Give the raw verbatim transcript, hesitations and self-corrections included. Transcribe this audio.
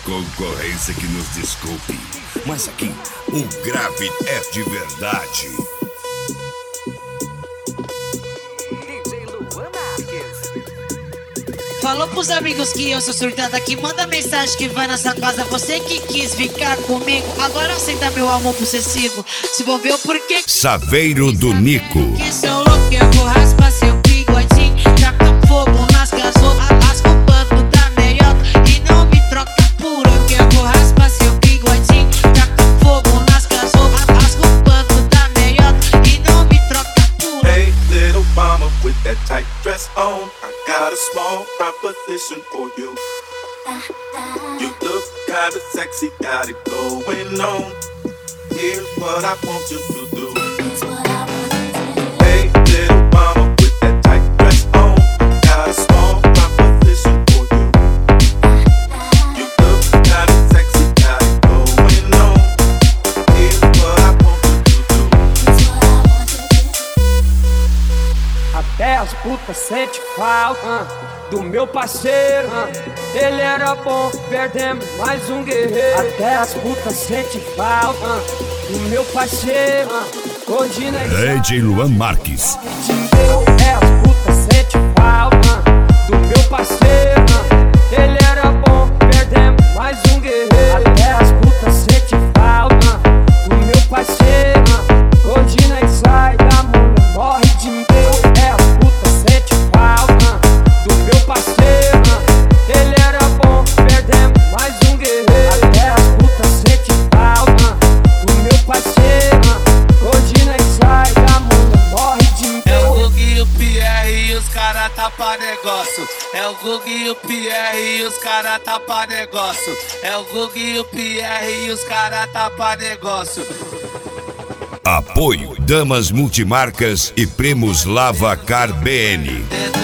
concorrência que nos desculpe, mas aqui o grave é de verdade. D J Luan Marques. Falou pros amigos que eu sou surtada aqui. Manda mensagem que vai nessa casa. Você que quis ficar comigo, agora aceita meu amor possessivo. Se for ver o porquê. Saveiro do Nico. Que sou louco, eu vou raspar seu bigodinho. Taca fogo nas gasolas, rasga o banco da meiota. E não me troca por que eu vou raspar seu bigodinho. Taca fogo nas gasolas, rasga o banco da meiota. E não me troca por. Hey, little mama with that tight dress on, I got a small proposition for you. You look kinda sexy, got it going on. Here's what I want you to do. Hey, little mama with that tight dress on, I got a small proposition for you. You look kinda sexy, got it going on. Here's what I want you to do. Até as putas sente falta do meu parceiro. Ele era bom, perdemos mais um guerreiro. Até as putas sente falta do meu parceiro. Hoje na D J Luan Marques. Até as putas sente falta do meu parceiro. Ele era bom, perdemos mais um guerreiro. Até as putas sente falta do meu parceiro. Hoje nós sai da mulher, morre de medo. É as putas sente falta do meu parceiro. Ele era bom, perdemos mais um guerreiro. Até as putas sente falta do meu parceiro. Hoje nós sai da mulher, morre de medo. É o Gug e o Pierre e os cara tá pra negócio. É o Gug e o Pierre e os cara tá pra negócio. É o Gug e o Pierre e os cara tá pra negócio. Apoio Damas Multimarcas e Primos Lava Car B N.